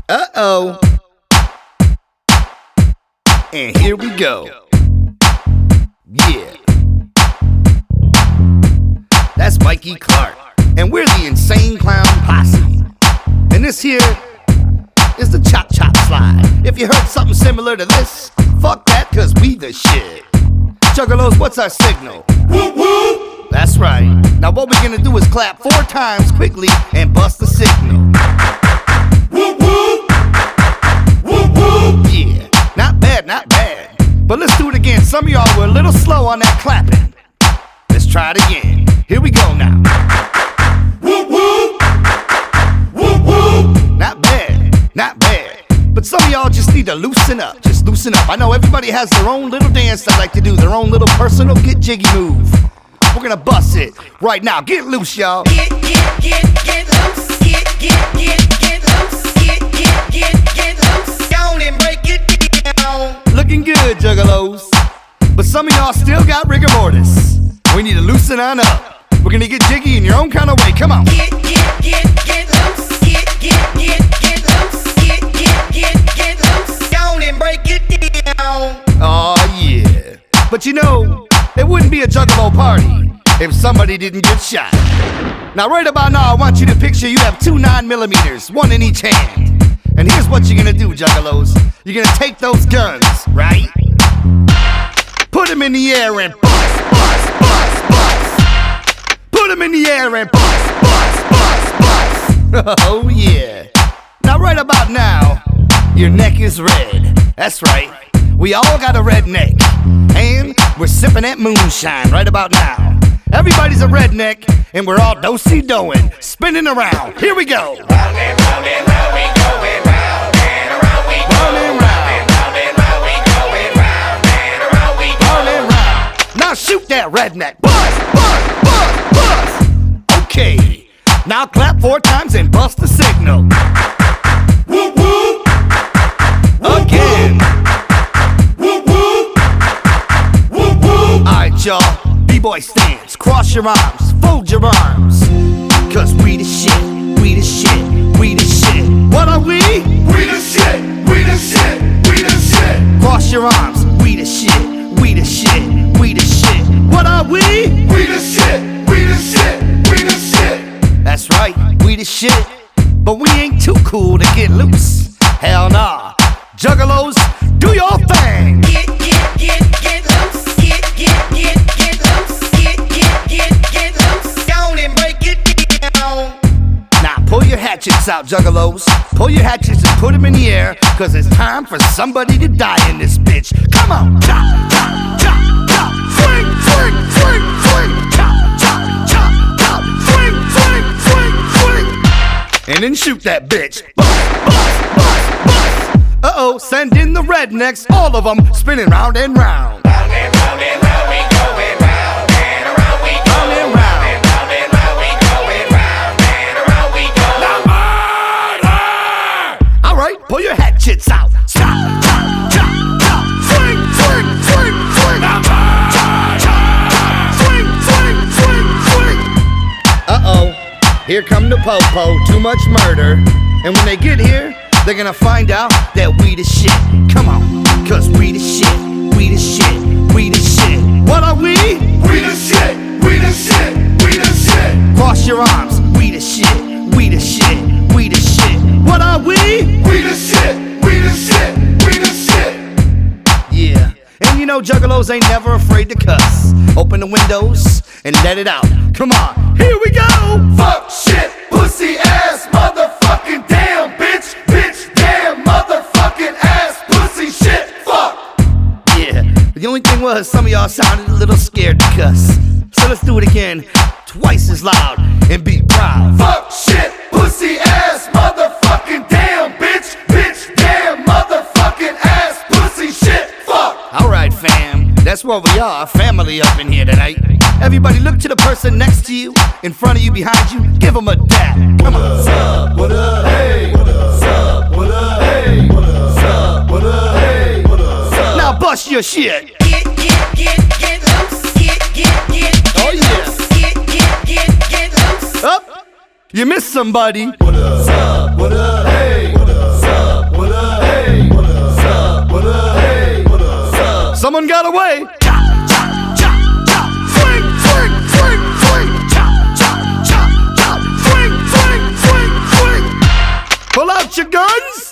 Uh-oh. And here we go. Yeah. That's Mikey Clark. And we're the Insane Clown Posse. And this here is the Chop Chop Slide. If you heard something similar to this, fuck that, cause we the shit. Juggalos, what's our signal? Whoop whoop! That's right. Now what we're gonna do is clap 4 times quickly and bust the signal. Whoop whoop! Whoop whoop! Yeah, not bad, not bad. But let's do it again. Some of y'all were a little slow on that clapping. Let's try it again. Here we go now. Whoop whoop! Whoop whoop! Not bad, not bad. But some of y'all just need to loosen up. Just loosen up. I know everybody has their own little dance they like to do, their own little personal get jiggy move. We're gonna bust it right now. Get loose, y'all. Get loose. Get loose. Get loose. Down and break it down. Looking good, Juggalos. But some of y'all still got rigor mortis. We need to loosen on up. We're gonna get jiggy in your own kind of way. Come on. Get loose. Get loose. Get loose. Down and break it down. Oh yeah. But you know, it wouldn't be a Juggalo party if somebody didn't get shot. Now right about now, I want you to picture you have 2 9mm, 1 in each hand. And here's what you're gonna do, Juggalos. You're gonna take those guns, right? Put them in the air and bust, bust, bust, bust. Put them in the air and bust, bust, bust, bust. Oh yeah. Now right about now, your neck is red. That's right. We all got a red neck. And we're sipping that moonshine right about now. Everybody's a redneck, and we're all do-si-doing, spinning around. Here we go. Round and round and round we going round and around we go. Round and round. Round and round we going round and around we go. Round and round. Now shoot that redneck. Bust, bust, bust, bust. Okay. Now clap 4 times and bust the signal. Whoop whoop. Again. Whoop whoop. Whoop whoop. Alright, y'all. B-boy stance. Cross your arms. Fold your arms. Cause we the shit. We the shit. We the shit. What are we? We the shit. We the shit. We the shit. Cross your arms. We the shit. We the shit. We the shit. What are we? We the shit. We the shit. We the shit. That's right. We the shit. But we ain't too cool to get loose. Hell nah. Juggalos, do your thing. Get loose. Get loose. Get loose. Down and break it down. Now pull your hatchets out, Juggalos. Pull your hatchets and put them in the air, cause it's time for somebody to die in this bitch. Come on. Chop, chop, chop, chop. Swing, swing, swing, swing. Chop, chop, chop, chop. Swing, swing, swing, swing. And then shoot that bitch. Bust, bust, bust, bust. Uh-oh, send in the rednecks, all of them spinning round and round. Round and round and round we going round and around we go. Round and round. Round and round we going round and around we go. All right, pull your hatchets out. Chop, chop, chop, chop. Swing, swing, swing, swing. Chop, chop, chop. Swing, swing, swing, swing. Uh-oh, here come the po-po. Too much murder. And when they get here, they're gonna find out that we the shit. Come on, cause we the shit. We the shit. We the shit. What are we? We the shit. We the shit. We the shit. Cross your arms. We the shit. We the shit. We the shit. What are we? We the shit. We the shit. We the shit. Yeah. And you know Juggalos ain't never afraid to cuss. Open the windows and let it out. Come on, here we go. Fuck shit. Pussy ass motherfucking damn bitch. Bitch damn motherfucking ass pussy shit. Fuck. Yeah. But the only thing was some of y'all sounded a little scared to cuss. So let's do it again, twice as loud and be proud. Fuck shit. Pussy ass motherfucking damn bitch. Bitch damn motherfucking ass pussy shit. Fuck. Alright fam, that's what we are, family up in here tonight. Everybody look to the person next to you, in front of you, behind you, give them a dap. Come on. What's up? What up? Hey. What's up? What up? Hey. What's up? What up? Hey. What's up? Now bust your shit. Get loose. Oh yeah. Get loose. Up. You missed somebody. What up? What up? Hey. What's up? someone got away. Chop, chop, chop, chop. Swing, swing, swing, swing. Chop, chop, chop, chop. Swing, swing, swing, swing. Pull out your guns.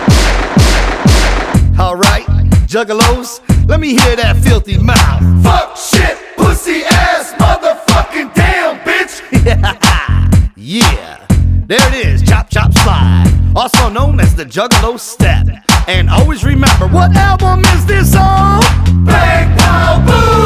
Alright, juggalos, let me hear that filthy mouth. Fuck, shit, pussy ass, motherfucking damn, bitch. Yeah, there it is, chop, chop, slide, also known as the Juggalo step. And always remember, what album is this on? Bang, pow, boom.